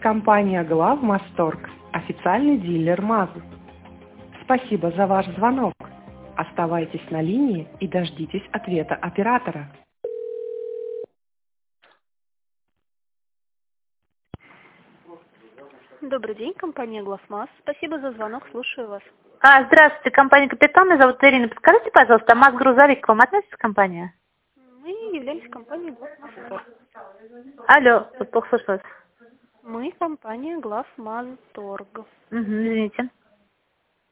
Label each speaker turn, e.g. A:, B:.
A: Компания Главмасторг, официальный дилер МАЗ. Спасибо за ваш звонок. Оставайтесь на линии и дождитесь ответа оператора.
B: Добрый день, компания Главмаз. Спасибо за звонок, слушаю вас.
C: Здравствуйте, компания «Капитан», меня зовут Ирина. Подскажите, пожалуйста, МАЗ-грузовик к вам относится компания?
B: Мы являемся компанией Главмаз.
C: Алло, плохо слышу вас.
B: Мы компания Главмаз Торг.
C: Извините.